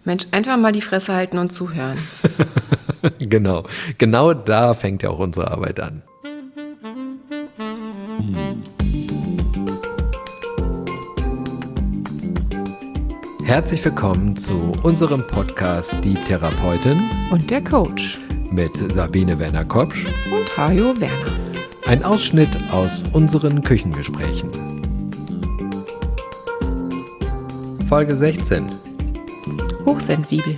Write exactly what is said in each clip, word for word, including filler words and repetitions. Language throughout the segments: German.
Mensch, einfach mal die Fresse halten und zuhören. Genau, genau da fängt ja auch unsere Arbeit an. Herzlich willkommen zu unserem Podcast Die Therapeutin Und der Coach. mit Sabine Werner-Kopsch Und Hajo Werner. Ein Ausschnitt aus unseren Küchengesprächen. Folge sechzehn. Hochsensibel.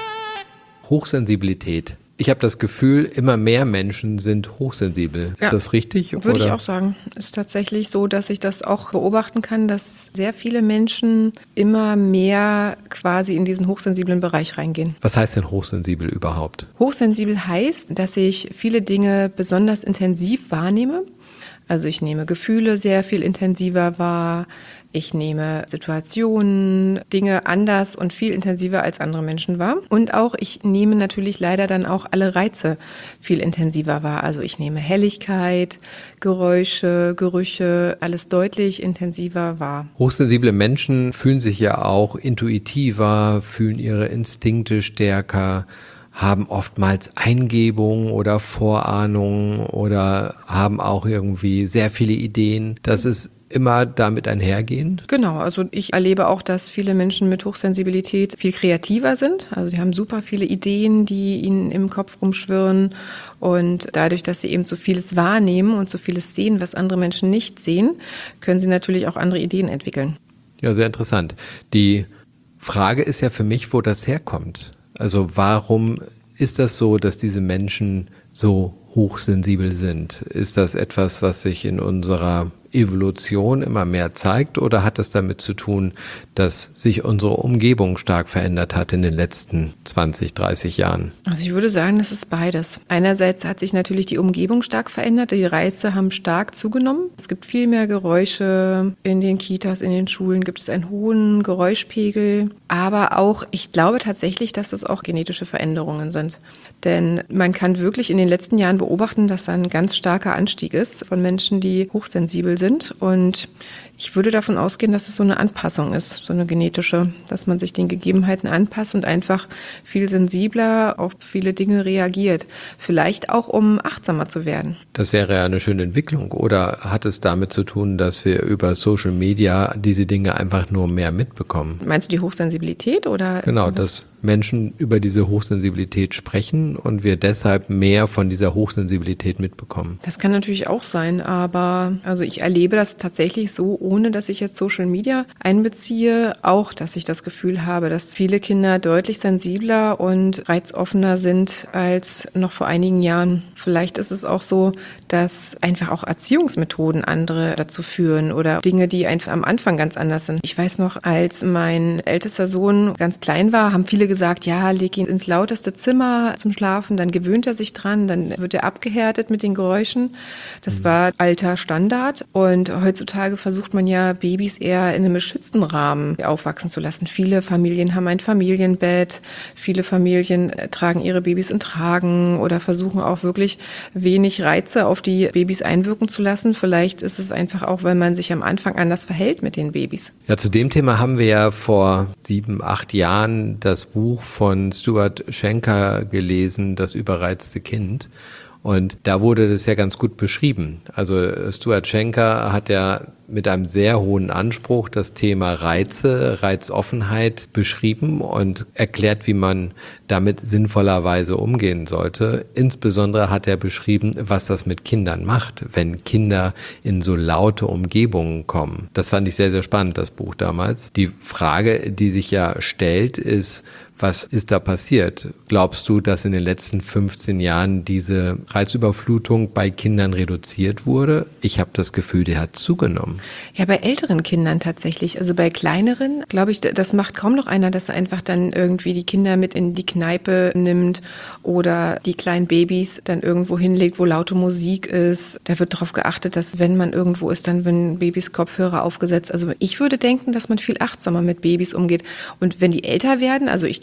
Hochsensibilität. Ich habe das Gefühl, immer mehr Menschen sind hochsensibel. Ja, Ist das richtig? Würde oder? ich auch sagen. Es ist tatsächlich so, dass ich das auch beobachten kann, dass sehr viele Menschen immer mehr quasi in diesen hochsensiblen Bereich reingehen. Was heißt denn hochsensibel überhaupt? Hochsensibel heißt, dass ich viele Dinge besonders intensiv wahrnehme. Also ich nehme Gefühle sehr viel intensiver wahr. Ich nehme Situationen, Dinge anders und viel intensiver als andere Menschen wahr. Und auch ich nehme natürlich leider dann auch alle Reize viel intensiver wahr. Also ich nehme Helligkeit, Geräusche, Gerüche, alles deutlich intensiver wahr. Hochsensible Menschen fühlen sich ja auch intuitiver, fühlen ihre Instinkte stärker, haben oftmals Eingebungen oder Vorahnungen oder haben auch irgendwie sehr viele Ideen. Das ist immer damit einhergehend? Genau, also ich erlebe auch, dass viele Menschen mit Hochsensibilität viel kreativer sind. Also die haben super viele Ideen, die ihnen im Kopf rumschwirren. Und dadurch, dass sie eben so vieles wahrnehmen und so vieles sehen, was andere Menschen nicht sehen, können sie natürlich auch andere Ideen entwickeln. Ja, sehr interessant. Die Frage ist ja für mich, wo das herkommt. Also warum ist das so, dass diese Menschen so hochsensibel sind? Ist das etwas, was sich in unserer Evolution immer mehr zeigt, oder hat das damit zu tun, dass sich unsere Umgebung stark verändert hat in den letzten zwanzig, dreißig Jahren? Also ich würde sagen, das ist beides. Einerseits hat sich natürlich die Umgebung stark verändert, die Reize haben stark zugenommen. Es gibt viel mehr Geräusche in den Kitas, in den Schulen gibt es einen hohen Geräuschpegel. Aber auch, ich glaube tatsächlich, dass das auch genetische Veränderungen sind. Denn man kann wirklich in den letzten Jahren beobachten, dass da ein ganz starker Anstieg ist von Menschen, die hochsensibel sind. Und ich würde davon ausgehen, dass es so eine Anpassung ist, so eine genetische, dass man sich den Gegebenheiten anpasst und einfach viel sensibler auf viele Dinge reagiert. Vielleicht auch, um achtsamer zu werden. Das wäre ja eine schöne Entwicklung. Oder hat es damit zu tun, dass wir über Social Media diese Dinge einfach nur mehr mitbekommen? Meinst du die Hochsensibilität oder? Genau, dass Menschen über diese Hochsensibilität sprechen und wir deshalb mehr von dieser Hochsensibilität mitbekommen. Das kann natürlich auch sein, aber also ich erlebe das tatsächlich so, ohne dass ich jetzt Social Media einbeziehe, auch, dass ich das Gefühl habe, dass viele Kinder deutlich sensibler und reizoffener sind als noch vor einigen Jahren. Vielleicht ist es auch so, dass einfach auch Erziehungsmethoden andere dazu führen oder Dinge, die einfach am Anfang ganz anders sind. Ich weiß noch, als mein ältester Sohn ganz klein war, haben viele gesagt, ja, leg ihn ins lauteste Zimmer zum Schlafen, dann gewöhnt er sich dran, dann wird er abgehärtet mit den Geräuschen. Das war alter Standard und heutzutage versucht man ja, Babys eher in einem geschützten Rahmen aufwachsen zu lassen. Viele Familien haben ein Familienbett, viele Familien tragen ihre Babys in Tragen oder versuchen auch wirklich wenig Reize auf die Babys einwirken zu lassen. Vielleicht ist es einfach auch, weil man sich am Anfang anders verhält mit den Babys. Ja, zu dem Thema haben wir ja vor sieben, acht Jahren das Buch von Stuart Schenker gelesen, Das überreizte Kind. Und da wurde das ja ganz gut beschrieben. Also Stuart Schenker hat ja mit einem sehr hohen Anspruch das Thema Reize, Reizoffenheit beschrieben und erklärt, wie man damit sinnvollerweise umgehen sollte. Insbesondere hat er beschrieben, was das mit Kindern macht, wenn Kinder in so laute Umgebungen kommen. Das fand ich sehr, sehr spannend, das Buch damals. Die Frage, die sich ja stellt, ist, was ist da passiert? Glaubst du, dass in den letzten fünfzehn Jahren diese Reizüberflutung bei Kindern reduziert wurde? Ich habe das Gefühl, die hat zugenommen. Ja, bei älteren Kindern tatsächlich. Also bei kleineren, glaube ich, das macht kaum noch einer, dass er einfach dann irgendwie die Kinder mit in die Kneipe nimmt oder die kleinen Babys dann irgendwo hinlegt, wo laute Musik ist. Da wird darauf geachtet, dass wenn man irgendwo ist, dann wenn Babys Kopfhörer aufgesetzt. Also ich würde denken, dass man viel achtsamer mit Babys umgeht. Und wenn die älter werden, also ich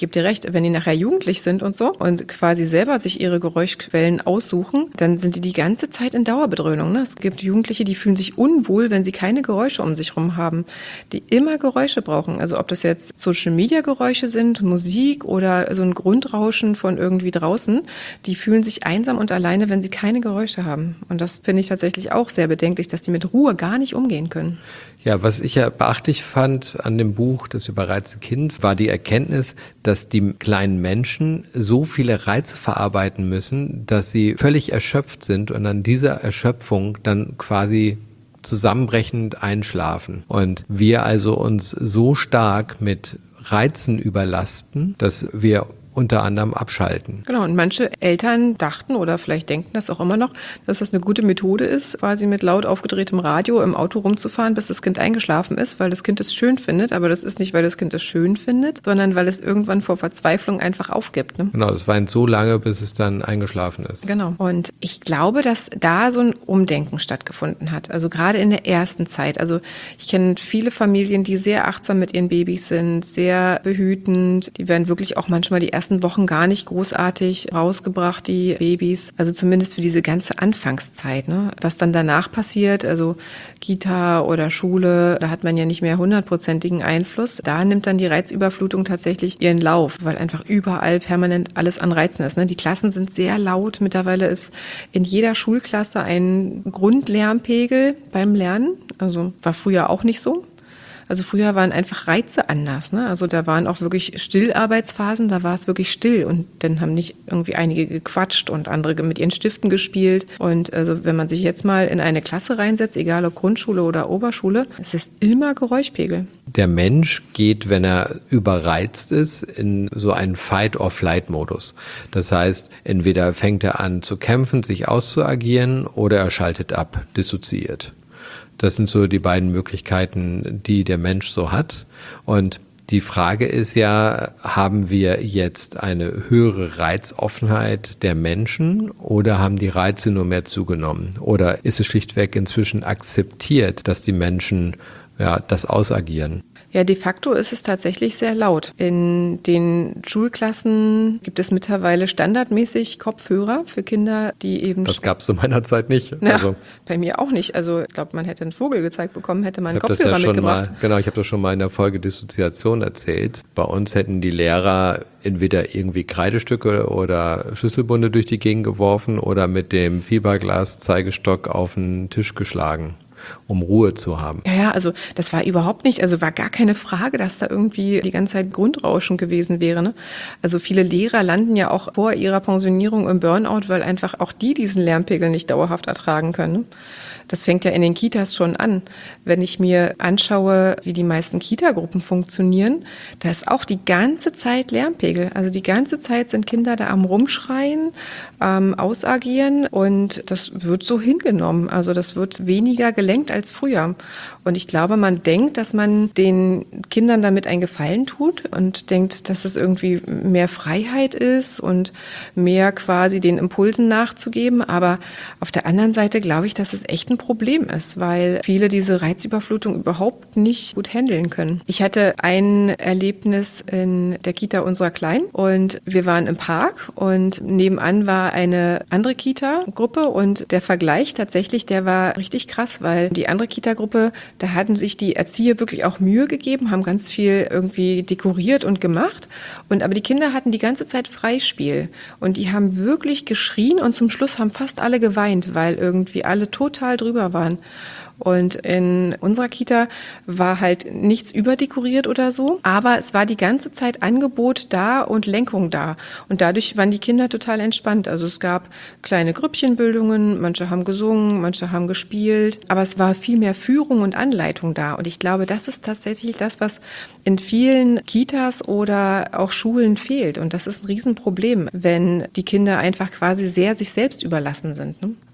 gebe dir recht, wenn die nachher jugendlich sind und so und quasi selber sich ihre Geräuschquellen aussuchen, dann sind die die ganze Zeit in Dauerbedröhnung. Ne? Es gibt Jugendliche, die fühlen sich unwohl, wenn sie keine Geräusche um sich herum haben, die immer Geräusche brauchen. Also ob das jetzt Social-Media-Geräusche sind, Musik oder so ein Grundrauschen von irgendwie draußen, die fühlen sich einsam und alleine, wenn sie keine Geräusche haben. Und das finde ich tatsächlich auch sehr bedenklich, dass die mit Ruhe gar nicht umgehen können. Ja, was ich ja beachtlich fand an dem Buch Das überreizte Kind, war die Erkenntnis, dass die kleinen Menschen so viele Reize verarbeiten müssen, dass sie völlig erschöpft sind und an dieser Erschöpfung dann quasi zusammenbrechend einschlafen. Und wir also uns so stark mit Reizen überlasten, dass wir unter anderem abschalten. Genau, und manche Eltern dachten oder vielleicht denken das auch immer noch, dass das eine gute Methode ist, quasi mit laut aufgedrehtem Radio im Auto rumzufahren, bis das Kind eingeschlafen ist, weil das Kind es schön findet. Aber das ist nicht, weil das Kind es schön findet, sondern weil es irgendwann vor Verzweiflung einfach aufgibt. Ne? Genau, es weint so lange, bis es dann eingeschlafen ist. Genau. Und ich glaube, dass da so ein Umdenken stattgefunden hat. Also gerade in der ersten Zeit. Also ich kenne viele Familien, die sehr achtsam mit ihren Babys sind, sehr behütend. Die werden wirklich auch manchmal die ersten Wochen gar nicht großartig rausgebracht, die Babys. Also zumindest für diese ganze Anfangszeit. Ne? Was dann danach passiert, also Kita oder Schule, da hat man ja nicht mehr hundertprozentigen Einfluss. Da nimmt dann die Reizüberflutung tatsächlich ihren Lauf, weil einfach überall permanent alles an Reizen ist. Ne? Die Klassen sind sehr laut. Mittlerweile ist in jeder Schulklasse ein Grundlärmpegel beim Lernen. Also war früher auch nicht so. Also früher waren einfach Reize anders, ne? Also da waren auch wirklich Stillarbeitsphasen, da war es wirklich still und dann haben nicht irgendwie einige gequatscht und andere mit ihren Stiften gespielt. Und also wenn man sich jetzt mal in eine Klasse reinsetzt, egal ob Grundschule oder Oberschule, es ist immer Geräuschpegel. Der Mensch geht, wenn er überreizt ist, in so einen Fight-or-Flight-Modus. Das heißt, entweder fängt er an zu kämpfen, sich auszuagieren oder er schaltet ab, dissoziiert. Das sind so die beiden Möglichkeiten, die der Mensch so hat. Und die Frage ist ja, haben wir jetzt eine höhere Reizoffenheit der Menschen oder haben die Reize nur mehr zugenommen? Oder ist es schlichtweg inzwischen akzeptiert, dass die Menschen ja, das ausagieren? Ja, de facto ist es tatsächlich sehr laut. In den Schulklassen gibt es mittlerweile standardmäßig Kopfhörer für Kinder, die eben... Das gab es zu meiner Zeit nicht. Ja, also, bei mir auch nicht. Also ich glaube, man hätte einen Vogel gezeigt bekommen, hätte man einen Kopfhörer Kopfhörer ja mitgebracht. Mal, genau, ich habe das schon mal in der Folge Dissoziation erzählt. Bei uns hätten die Lehrer entweder irgendwie Kreidestücke oder Schlüsselbunde durch die Gegend geworfen oder mit dem Fiberglas-Zeigestock auf den Tisch geschlagen, um Ruhe zu haben. Ja, ja, also das war überhaupt nicht, also war gar keine Frage, dass da irgendwie die ganze Zeit Grundrauschen gewesen wäre. Ne? Also viele Lehrer landen ja auch vor ihrer Pensionierung im Burnout, weil einfach auch die diesen Lärmpegel nicht dauerhaft ertragen können. Ne? Das fängt ja in den Kitas schon an. Wenn ich mir anschaue, wie die meisten Kita-Gruppen funktionieren, da ist auch die ganze Zeit Lärmpegel. Also die ganze Zeit sind Kinder da am Rumschreien, ähm, ausagieren und das wird so hingenommen. Also das wird weniger gelenkt als früher. Und ich glaube, man denkt, dass man den Kindern damit einen Gefallen tut und denkt, dass es irgendwie mehr Freiheit ist und mehr quasi den Impulsen nachzugeben. Aber auf der anderen Seite glaube ich, dass es echt ein Problem ist, weil viele diese Reizüberflutung überhaupt nicht gut handeln können. Ich hatte ein Erlebnis in der Kita unserer Kleinen und wir waren im Park und nebenan war eine andere Kita-Gruppe und der Vergleich tatsächlich, der war richtig krass, weil die andere Kita-Gruppe, da hatten sich die Erzieher wirklich auch Mühe gegeben, haben ganz viel irgendwie dekoriert und gemacht und aber die Kinder hatten die ganze Zeit Freispiel und die haben wirklich geschrien und zum Schluss haben fast alle geweint, weil irgendwie alle total drüber waren. Und in unserer Kita war halt nichts überdekoriert oder so, aber es war die ganze Zeit Angebot da und Lenkung da. Und dadurch waren die Kinder total entspannt. Also es gab kleine Grüppchenbildungen, manche haben gesungen, manche haben gespielt, aber es war viel mehr Führung und Anleitung da. Und ich glaube, das ist tatsächlich das, was in vielen Kitas oder auch Schulen fehlt. Und das ist ein Riesenproblem, wenn die Kinder einfach quasi sehr sich selbst überlassen sind. Ne?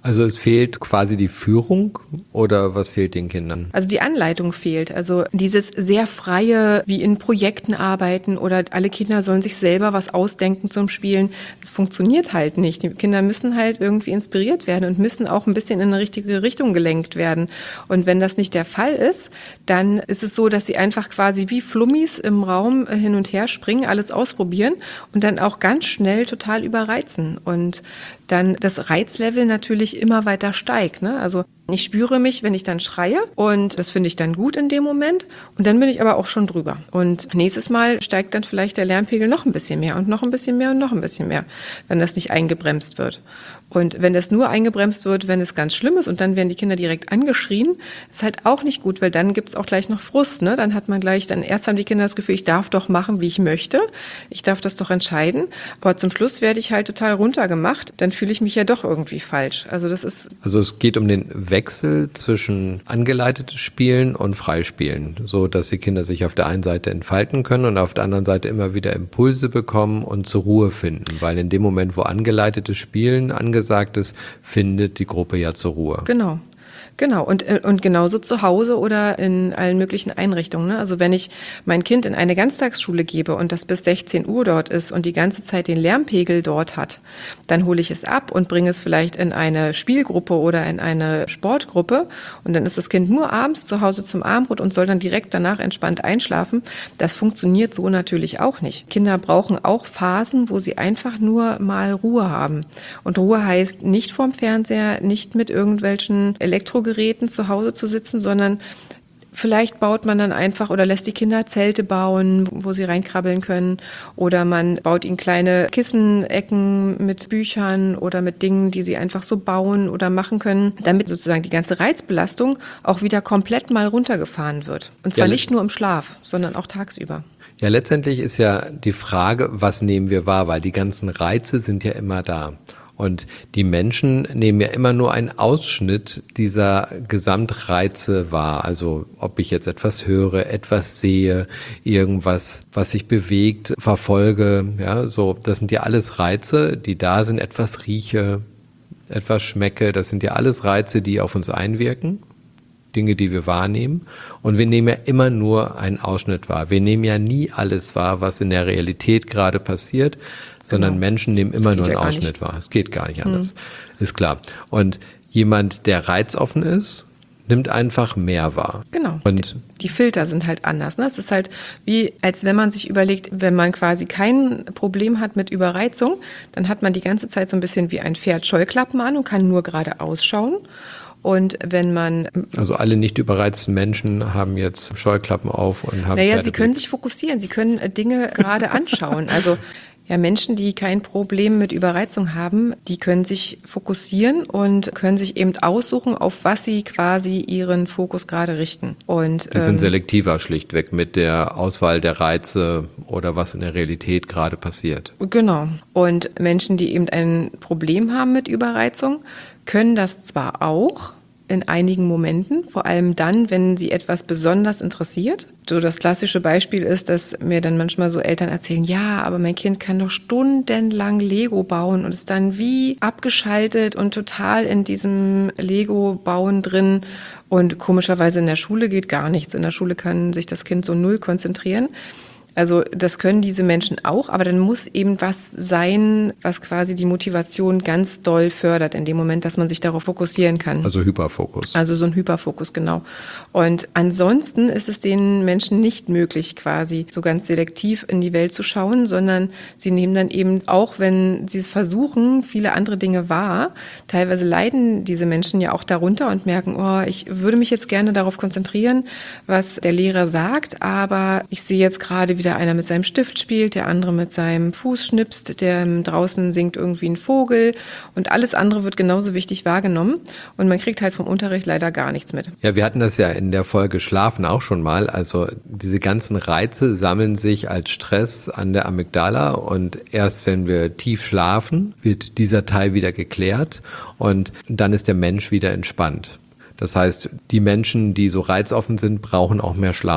Also es fehlt quasi die Führung oder was fehlt den Kindern? Also die Anleitung fehlt. Also dieses sehr freie, wie in Projekten arbeiten oder alle Kinder sollen sich selber was ausdenken zum Spielen, das funktioniert halt nicht. Die Kinder müssen halt irgendwie inspiriert werden und müssen auch ein bisschen in eine richtige Richtung gelenkt werden. Und wenn das nicht der Fall ist, dann ist es so, dass sie einfach quasi wie Flummis im Raum hin und her springen, alles ausprobieren und dann auch ganz schnell total überreizen. Und dann das Reizlevel natürlich immer weiter steigt, ne? Also ich spüre mich, wenn ich dann schreie und das finde ich dann gut in dem Moment und dann bin ich aber auch schon drüber. Und nächstes Mal steigt dann vielleicht der Lärmpegel noch ein bisschen mehr und noch ein bisschen mehr und noch ein bisschen mehr, wenn das nicht eingebremst wird. Und wenn das nur eingebremst wird, wenn es ganz schlimm ist und dann werden die Kinder direkt angeschrien, ist halt auch nicht gut, weil dann gibt es auch gleich noch Frust, ne? Dann hat man gleich, dann erst haben die Kinder das Gefühl, ich darf doch machen, wie ich möchte, ich darf das doch entscheiden, aber zum Schluss werde ich halt total runtergemacht, dann fühle ich mich ja doch irgendwie falsch. Also das ist... Also es geht um den Wechsel zwischen angeleitetes Spielen und Freispielen, so dass die Kinder sich auf der einen Seite entfalten können und auf der anderen Seite immer wieder Impulse bekommen und zur Ruhe finden, weil in dem Moment, wo angeleitetes Spielen angesagt ist, findet die Gruppe ja zur Ruhe. Genau. Genau, und, und genauso zu Hause oder in allen möglichen Einrichtungen. Ne? Also wenn ich mein Kind in eine Ganztagsschule gebe und das bis sechzehn Uhr dort ist und die ganze Zeit den Lärmpegel dort hat, dann hole ich es ab und bringe es vielleicht in eine Spielgruppe oder in eine Sportgruppe und dann ist das Kind nur abends zu Hause zum Abendbrot und soll dann direkt danach entspannt einschlafen. Das funktioniert so natürlich auch nicht. Kinder brauchen auch Phasen, wo sie einfach nur mal Ruhe haben. Und Ruhe heißt nicht vorm Fernseher, nicht mit irgendwelchen Elektrogeräten zu Hause zu sitzen, sondern vielleicht baut man dann einfach oder lässt die Kinder Zelte bauen, wo sie reinkrabbeln können, oder man baut ihnen kleine Kissenecken mit Büchern oder mit Dingen, die sie einfach so bauen oder machen können, damit sozusagen die ganze Reizbelastung auch wieder komplett mal runtergefahren wird. Und zwar ja, nicht nur im Schlaf, sondern auch tagsüber. Ja, letztendlich ist ja die Frage, was nehmen wir wahr, weil die ganzen Reize sind ja immer da. Und die Menschen nehmen ja immer nur einen Ausschnitt dieser Gesamtreize wahr. Also ob ich jetzt etwas höre, etwas sehe, irgendwas, was sich bewegt, verfolge. Ja, so, das sind ja alles Reize, die da sind. Etwas rieche, etwas schmecke. Das sind ja alles Reize, die auf uns einwirken. Dinge, die wir wahrnehmen. Und wir nehmen ja immer nur einen Ausschnitt wahr. Wir nehmen ja nie alles wahr, was in der Realität gerade passiert, sondern genau. Menschen nehmen immer nur einen ja Ausschnitt wahr. Es geht gar nicht anders. Mhm. Ist klar. Und jemand, der reizoffen ist, nimmt einfach mehr wahr. Genau. Und die Filter sind halt anders. Ne? Es ist halt wie, als wenn man sich überlegt, wenn man quasi kein Problem hat mit Überreizung, dann hat man die ganze Zeit so ein bisschen wie ein Pferd Scheuklappen an und kann nur geradeaus schauen. Und wenn man... Also alle nicht überreizten Menschen haben jetzt Scheuklappen auf und haben... Naja, sie können sich fokussieren, sie können Dinge gerade anschauen. Also ja, Menschen, die kein Problem mit Überreizung haben, die können sich fokussieren und können sich eben aussuchen, auf was sie quasi ihren Fokus gerade richten. Und, die sind ähm, selektiver schlichtweg mit der Auswahl der Reize oder was in der Realität gerade passiert. Genau. Und Menschen, die eben ein Problem haben mit Überreizung, können das zwar auch in einigen Momenten, vor allem dann, wenn sie etwas besonders interessiert. So das klassische Beispiel ist, dass mir dann manchmal so Eltern erzählen, ja, aber mein Kind kann doch stundenlang Lego bauen und ist dann wie abgeschaltet und total in diesem Lego-Bauen drin. Und komischerweise in der Schule geht gar nichts. In der Schule kann sich das Kind so null konzentrieren. Also das können diese Menschen auch, aber dann muss eben was sein, was quasi die Motivation ganz doll fördert in dem Moment, dass man sich darauf fokussieren kann. Also Hyperfokus. Also so ein Hyperfokus, genau. Und ansonsten ist es den Menschen nicht möglich, quasi so ganz selektiv in die Welt zu schauen, sondern sie nehmen dann eben, auch wenn sie es versuchen, viele andere Dinge wahr. Teilweise leiden diese Menschen ja auch darunter und merken, oh, ich würde mich jetzt gerne darauf konzentrieren, was der Lehrer sagt, aber ich sehe jetzt gerade wieder einer mit seinem Stift spielt, der andere mit seinem Fuß schnipst, der draußen singt irgendwie ein Vogel und alles andere wird genauso wichtig wahrgenommen und man kriegt halt vom Unterricht leider gar nichts mit. Ja, wir hatten das ja in der Folge Schlafen auch schon mal, also diese ganzen Reize sammeln sich als Stress an der Amygdala und erst wenn wir tief schlafen, wird dieser Teil wieder geklärt und dann ist der Mensch wieder entspannt. Das heißt, die Menschen, die so reizoffen sind, brauchen auch mehr Schlaf.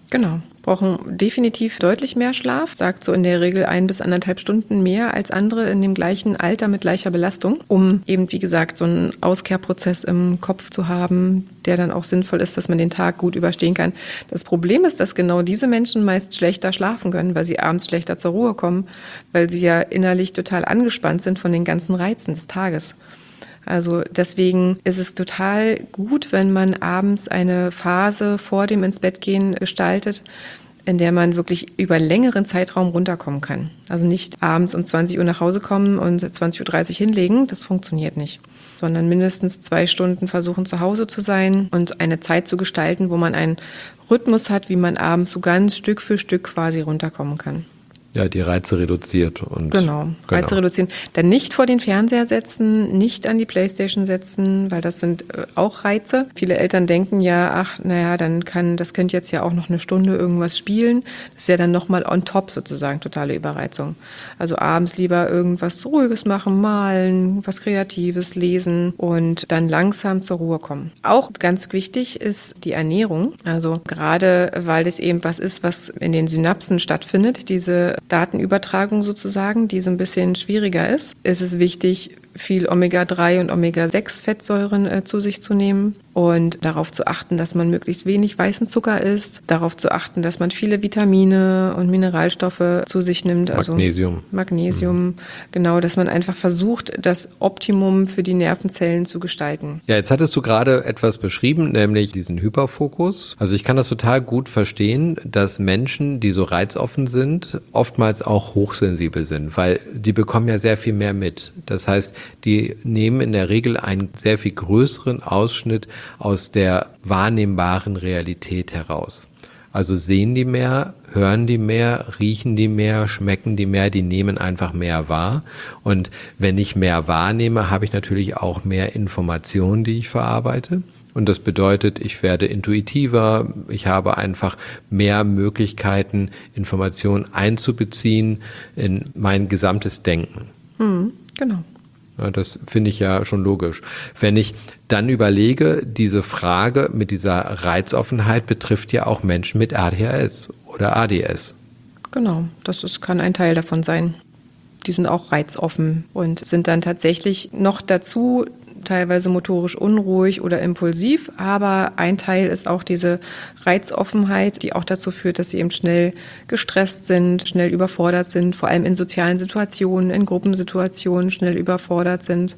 Genau. Brauchen definitiv deutlich mehr Schlaf, sagt so in der Regel ein bis anderthalb Stunden mehr als andere in dem gleichen Alter mit gleicher Belastung, um eben, wie gesagt, so einen Auskehrprozess im Kopf zu haben, der dann auch sinnvoll ist, dass man den Tag gut überstehen kann. Das Problem ist, dass genau diese Menschen meist schlechter schlafen können, weil sie abends schlechter zur Ruhe kommen, weil sie ja innerlich total angespannt sind von den ganzen Reizen des Tages. Also deswegen ist es total gut, wenn man abends eine Phase vor dem ins Bett gehen gestaltet, in der man wirklich über längeren Zeitraum runterkommen kann. Also nicht abends um zwanzig Uhr nach Hause kommen und zwanzig Uhr dreißig hinlegen, das funktioniert nicht. Sondern mindestens zwei Stunden versuchen zu Hause zu sein und eine Zeit zu gestalten, wo man einen Rhythmus hat, wie man abends so ganz Stück für Stück quasi runterkommen kann. Ja, die Reize reduziert. Und genau, Reize genau. reduzieren. Dann nicht vor den Fernseher setzen, nicht an die Playstation setzen, weil das sind äh, auch Reize. Viele Eltern denken ja, ach, naja, dann kann das Kind jetzt ja auch noch eine Stunde irgendwas spielen. Das ist ja dann nochmal on top sozusagen, totale Überreizung. Also abends lieber irgendwas Ruhiges machen, malen, was Kreatives, lesen und dann langsam zur Ruhe kommen. Auch ganz wichtig ist die Ernährung. Also gerade, weil das eben was ist, was in den Synapsen stattfindet, diese Datenübertragung sozusagen, die so ein bisschen schwieriger ist, ist es wichtig, viel Omega drei und Omega sechs Fettsäuren äh, zu sich zu nehmen und darauf zu achten, dass man möglichst wenig weißen Zucker isst, darauf zu achten, dass man viele Vitamine und Mineralstoffe zu sich nimmt. Also Magnesium. Magnesium, mhm. genau, dass man einfach versucht, das Optimum für die Nervenzellen zu gestalten. Ja, jetzt hattest du gerade etwas beschrieben, nämlich diesen Hyperfokus. Also ich kann das total gut verstehen, dass Menschen, die so reizoffen sind, oftmals auch hochsensibel sind, weil die bekommen ja sehr viel mehr mit. Das heißt, die nehmen in der Regel einen sehr viel größeren Ausschnitt aus der wahrnehmbaren Realität heraus. Also sehen die mehr, hören die mehr, riechen die mehr, schmecken die mehr, die nehmen einfach mehr wahr. Und wenn ich mehr wahrnehme, habe ich natürlich auch mehr Informationen, die ich verarbeite. Und das bedeutet, ich werde intuitiver, ich habe einfach mehr Möglichkeiten, Informationen einzubeziehen in mein gesamtes Denken. Hm, genau. Ja, das finde ich ja schon logisch. Wenn ich dann überlege, diese Frage mit dieser Reizoffenheit betrifft ja auch Menschen mit A D H S oder A D S. Genau, das ist, kann ein Teil davon sein. Die sind auch reizoffen und sind dann tatsächlich noch dazu teilweise motorisch unruhig oder impulsiv, aber ein Teil ist auch diese Reizoffenheit, die auch dazu führt, dass sie eben schnell gestresst sind, schnell überfordert sind, vor allem in sozialen Situationen, in Gruppensituationen schnell überfordert sind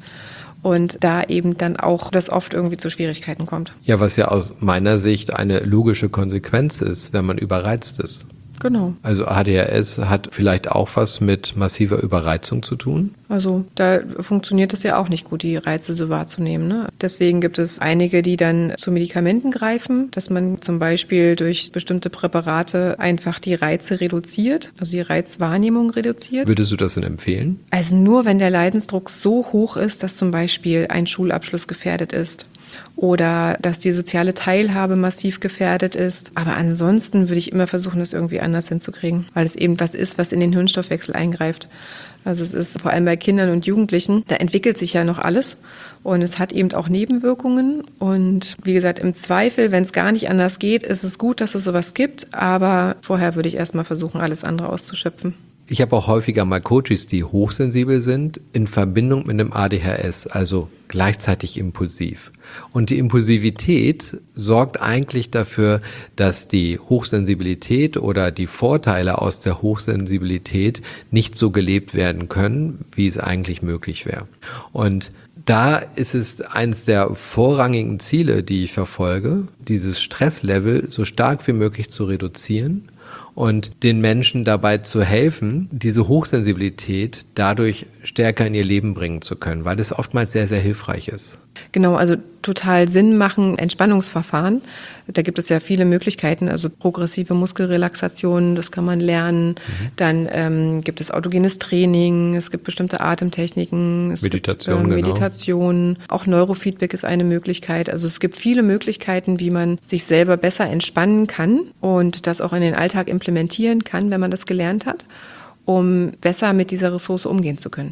und da eben dann auch das oft irgendwie zu Schwierigkeiten kommt. Ja, was ja aus meiner Sicht eine logische Konsequenz ist, wenn man überreizt ist. Genau. Also A D H S hat vielleicht auch was mit massiver Überreizung zu tun? Also da funktioniert es ja auch nicht gut, die Reize so wahrzunehmen. Ne? Deswegen gibt es einige, die dann zu Medikamenten greifen, dass man zum Beispiel durch bestimmte Präparate einfach die Reize reduziert, also die Reizwahrnehmung reduziert. Würdest du das denn empfehlen? Also nur, wenn der Leidensdruck so hoch ist, dass zum Beispiel ein Schulabschluss gefährdet ist. Oder dass die soziale Teilhabe massiv gefährdet ist. Aber ansonsten würde ich immer versuchen, das irgendwie anders hinzukriegen, weil es eben was ist, was in den Hirnstoffwechsel eingreift. Also es ist vor allem bei Kindern und Jugendlichen, da entwickelt sich ja noch alles und es hat eben auch Nebenwirkungen. Und wie gesagt, im Zweifel, wenn es gar nicht anders geht, ist es gut, dass es sowas gibt. Aber vorher würde ich erstmal versuchen, alles andere auszuschöpfen. Ich habe auch häufiger mal Coaches, die hochsensibel sind, in Verbindung mit einem A D H S, also gleichzeitig impulsiv. Und die Impulsivität sorgt eigentlich dafür, dass die Hochsensibilität oder die Vorteile aus der Hochsensibilität nicht so gelebt werden können, wie es eigentlich möglich wäre. Und da ist es eines der vorrangigen Ziele, die ich verfolge, dieses Stresslevel so stark wie möglich zu reduzieren und den Menschen dabei zu helfen, diese Hochsensibilität dadurch stärker in ihr Leben bringen zu können, weil das oftmals sehr, sehr hilfreich ist. Genau, also total Sinn machen Entspannungsverfahren. Da gibt es ja viele Möglichkeiten, also progressive Muskelrelaxation, das kann man lernen. Mhm. Dann ähm, gibt es autogenes Training, es gibt bestimmte Atemtechniken, es Meditation, gibt äh, genau. Meditation, auch Neurofeedback ist eine Möglichkeit. Also es gibt viele Möglichkeiten, wie man sich selber besser entspannen kann und das auch in den Alltag implementieren kann, wenn man das gelernt hat, um besser mit dieser Ressource umgehen zu können.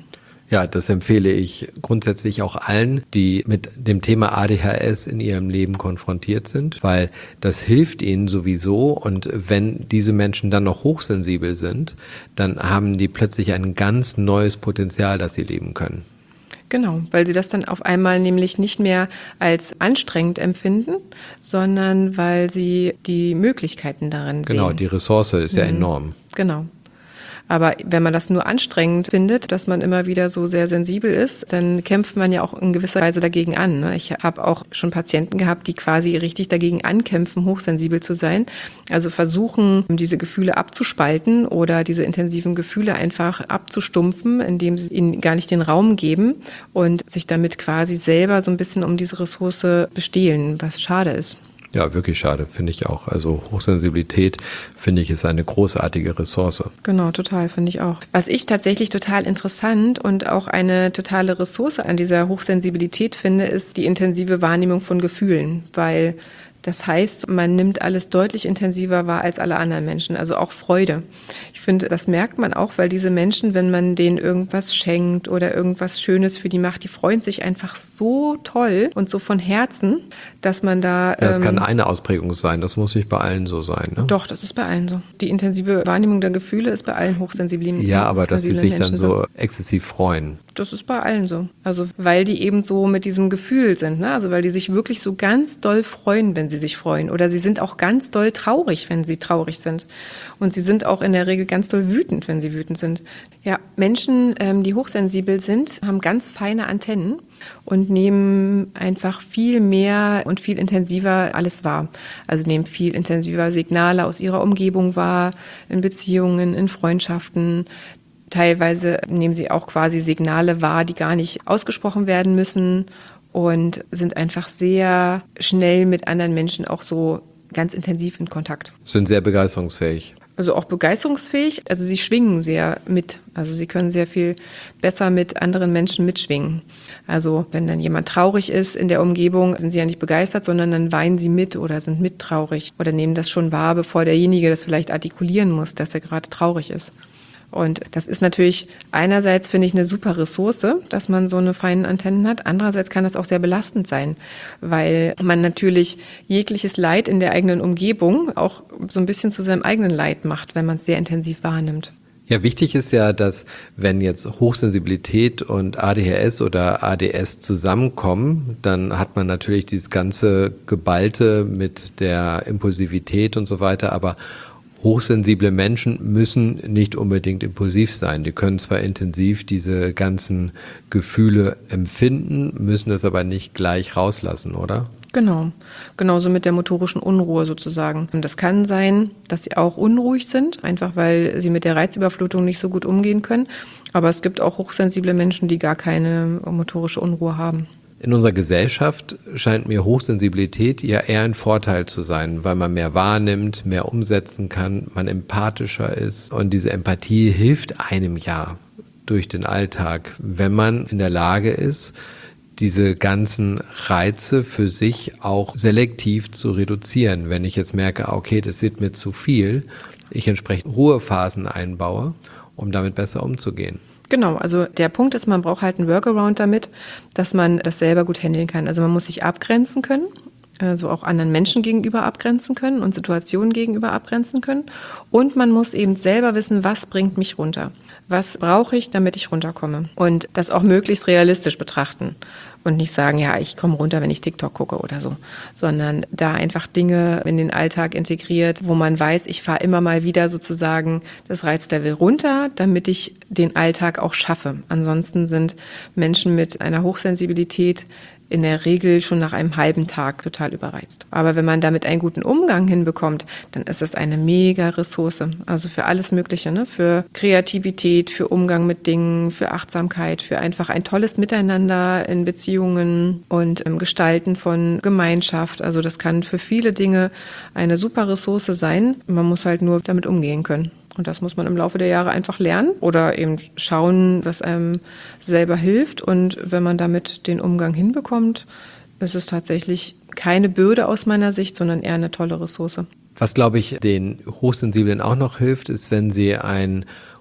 Ja, das empfehle ich grundsätzlich auch allen, die mit dem Thema A D H S in ihrem Leben konfrontiert sind, weil das hilft ihnen sowieso. Und wenn diese Menschen dann noch hochsensibel sind, dann haben die plötzlich ein ganz neues Potenzial, das sie leben können. Genau, weil sie das dann auf einmal nämlich nicht mehr als anstrengend empfinden, sondern weil sie die Möglichkeiten darin sehen. Genau, die Ressource ist ja Mhm. enorm. Genau. Aber wenn man das nur anstrengend findet, dass man immer wieder so sehr sensibel ist, dann kämpft man ja auch in gewisser Weise dagegen an. Ne? Ich habe auch schon Patienten gehabt, die quasi richtig dagegen ankämpfen, hochsensibel zu sein. Also versuchen, diese Gefühle abzuspalten oder diese intensiven Gefühle einfach abzustumpfen, indem sie ihnen gar nicht den Raum geben und sich damit quasi selber so ein bisschen um diese Ressource bestehlen, was schade ist. Ja, wirklich schade, finde ich auch. Also Hochsensibilität, finde ich, ist eine großartige Ressource. Genau, total, finde ich auch. Was ich tatsächlich total interessant und auch eine totale Ressource an dieser Hochsensibilität finde, ist die intensive Wahrnehmung von Gefühlen, weil das heißt, man nimmt alles deutlich intensiver wahr als alle anderen Menschen, also auch Freude. Ich finde, das merkt man auch, weil diese Menschen, wenn man denen irgendwas schenkt oder irgendwas Schönes für die macht, die freuen sich einfach so toll und so von Herzen, dass man da... Ja, es ähm, kann eine Ausprägung sein, das muss nicht bei allen so sein. Ne? Doch, das ist bei allen so. Die intensive Wahrnehmung der Gefühle ist bei allen hochsensiblen Ja, aber dass sie sich dann Menschen so exzessiv freuen. Das ist bei allen so. Also weil die eben so mit diesem Gefühl sind, ne? Also weil die sich wirklich so ganz doll freuen, wenn sie sich freuen. Oder sie sind auch ganz doll traurig, wenn sie traurig sind. Und sie sind auch in der Regel ganz doll wütend, wenn sie wütend sind. Ja, Menschen, ähm, die hochsensibel sind, haben ganz feine Antennen und nehmen einfach viel mehr und viel intensiver alles wahr. Also nehmen viel intensiver Signale aus ihrer Umgebung wahr, in Beziehungen, in Freundschaften. Teilweise nehmen sie auch quasi Signale wahr, die gar nicht ausgesprochen werden müssen und sind einfach sehr schnell mit anderen Menschen auch so ganz intensiv in Kontakt. Sind sehr begeisterungsfähig. Also auch begeisterungsfähig, also sie schwingen sehr mit. Also sie können sehr viel besser mit anderen Menschen mitschwingen. Also wenn dann jemand traurig ist in der Umgebung, sind sie ja nicht begeistert, sondern dann weinen sie mit oder sind mittraurig oder nehmen das schon wahr, bevor derjenige das vielleicht artikulieren muss, dass er gerade traurig ist. Und das ist natürlich einerseits, finde ich, eine super Ressource, dass man so eine feinen Antennen hat. Andererseits kann das auch sehr belastend sein, weil man natürlich jegliches Leid in der eigenen Umgebung auch so ein bisschen zu seinem eigenen Leid macht, wenn man es sehr intensiv wahrnimmt. Ja, wichtig ist ja, dass wenn jetzt Hochsensibilität und A D H S oder A D S zusammenkommen, dann hat man natürlich dieses ganze Geballte mit der Impulsivität und so weiter, aber hochsensible Menschen müssen nicht unbedingt impulsiv sein. Die können zwar intensiv diese ganzen Gefühle empfinden, müssen es aber nicht gleich rauslassen, oder? Genau, genauso mit der motorischen Unruhe sozusagen. Und das kann sein, dass sie auch unruhig sind, einfach weil sie mit der Reizüberflutung nicht so gut umgehen können. Aber es gibt auch hochsensible Menschen, die gar keine motorische Unruhe haben. In unserer Gesellschaft scheint mir Hochsensibilität ja eher ein Vorteil zu sein, weil man mehr wahrnimmt, mehr umsetzen kann, man empathischer ist. Und diese Empathie hilft einem ja durch den Alltag, wenn man in der Lage ist, diese ganzen Reize für sich auch selektiv zu reduzieren. Wenn ich jetzt merke, okay, das wird mir zu viel, ich entsprechend Ruhephasen einbaue, um damit besser umzugehen. Genau, also der Punkt ist, man braucht halt einen Workaround damit, dass man das selber gut handeln kann. Also man muss sich abgrenzen können, also auch anderen Menschen gegenüber abgrenzen können und Situationen gegenüber abgrenzen können. Und man muss eben selber wissen, was bringt mich runter? Was brauche ich, damit ich runterkomme? Und das auch möglichst realistisch betrachten. Und nicht sagen, ja, ich komme runter, wenn ich TikTok gucke oder so, sondern da einfach Dinge in den Alltag integriert, wo man weiß, ich fahre immer mal wieder sozusagen das Reizlevel runter, damit ich den Alltag auch schaffe. Ansonsten sind Menschen mit einer Hochsensibilität in der Regel schon nach einem halben Tag total überreizt. Aber wenn man damit einen guten Umgang hinbekommt, dann ist das eine mega Ressource. Also für alles Mögliche, ne? Für Kreativität, für Umgang mit Dingen, für Achtsamkeit, für einfach ein tolles Miteinander in Beziehungen und im Gestalten von Gemeinschaft. Also das kann für viele Dinge eine super Ressource sein. Man muss halt nur damit umgehen können. Und das muss man im Laufe der Jahre einfach lernen oder eben schauen, was einem selber hilft. Und wenn man damit den Umgang hinbekommt, ist es tatsächlich keine Bürde aus meiner Sicht, sondern eher eine tolle Ressource. Was, glaube ich, den Hochsensiblen auch noch hilft, ist, wenn sie ein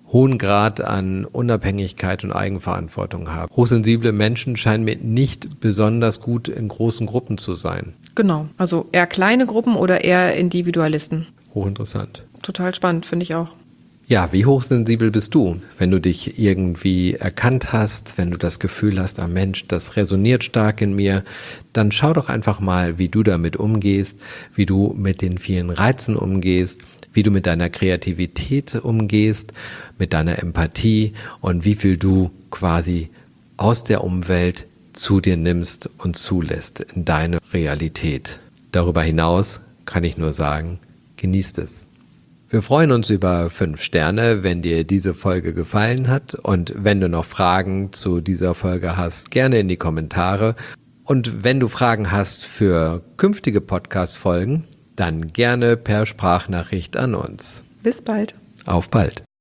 hohen Grad an Unabhängigkeit und Eigenverantwortung haben. Hochsensible Menschen scheinen mir nicht besonders gut in großen Gruppen zu sein. Genau, also eher kleine Gruppen oder eher Individualisten. Hochinteressant. Total spannend, finde ich auch. Ja, wie hochsensibel bist du, wenn du dich irgendwie erkannt hast, wenn du das Gefühl hast, ah Mensch, das resoniert stark in mir, dann schau doch einfach mal, wie du damit umgehst, wie du mit den vielen Reizen umgehst, wie du mit deiner Kreativität umgehst, mit deiner Empathie und wie viel du quasi aus der Umwelt zu dir nimmst und zulässt in deine Realität. Darüber hinaus kann ich nur sagen, genießt es. Wir freuen uns über fünf Sterne, wenn dir diese Folge gefallen hat, und wenn du noch Fragen zu dieser Folge hast, gerne in die Kommentare. Und wenn du Fragen hast für künftige Podcast-Folgen, dann gerne per Sprachnachricht an uns. Bis bald. Auf bald.